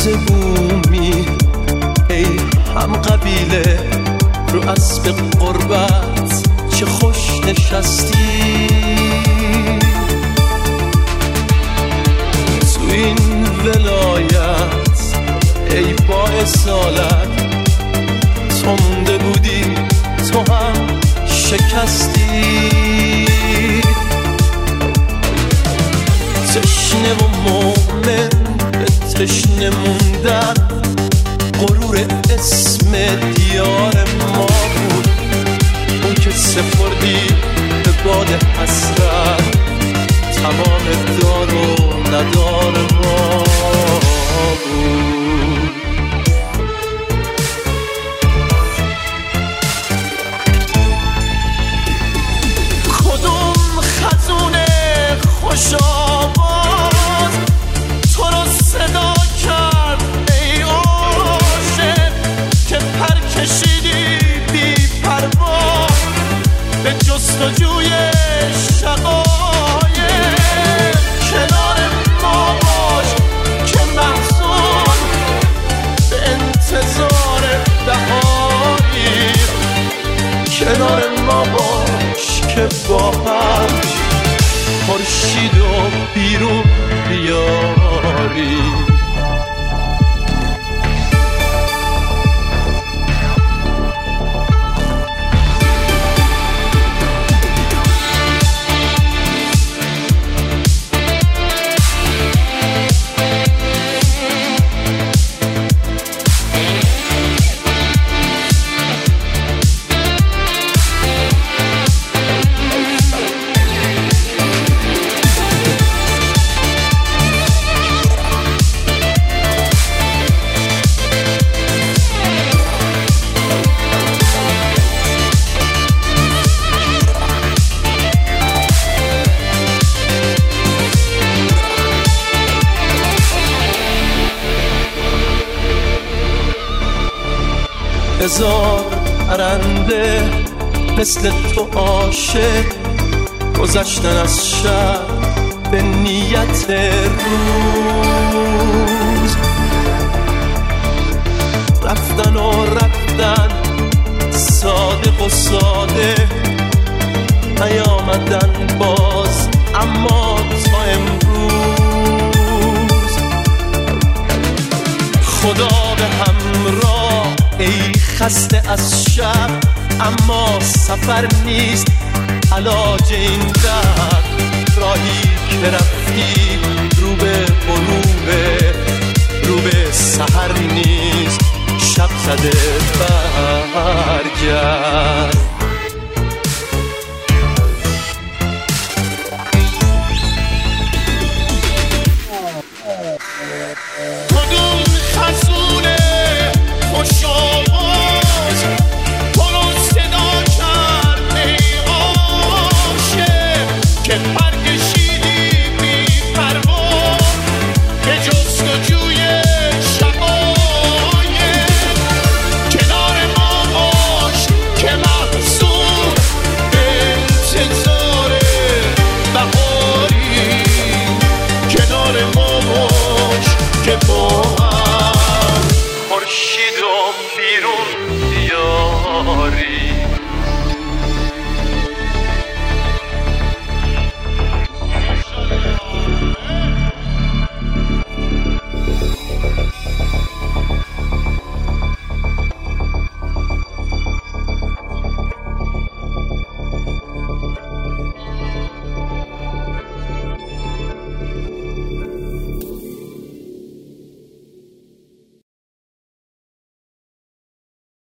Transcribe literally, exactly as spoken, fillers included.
روز بومی ای هم قبیله رو اسب قربت چه خوش نشستی. تو این ولایت ای با اصالت تو مونده بودی تو هم شکستی. تشنه و مومن به تشنه موندن غرور اسم دیار ما بود. اون که سپردی به باد حسرت تمام دار و ندار ما بود. کدوم خزونه خوش آواز تو رو صدا کرد ای عاشق که پر کشیدی بی پروا به جستجوی شقایق. کنار ما باش که محزون به انتظار بهاری. کنار ما باش که با هم خورشید و بیرون بیاری. هزار پرنده مثل تو عاشق گذشتن از شب به نیت روز. رفتن و رفتن صادق و ساده نیامدن باز اما تا امروز. خدا به همراه ای خسته از شب اما سفر نیست علاج این درد. راهی که رفتی رو به غروبه رو به سحر نیست شب زده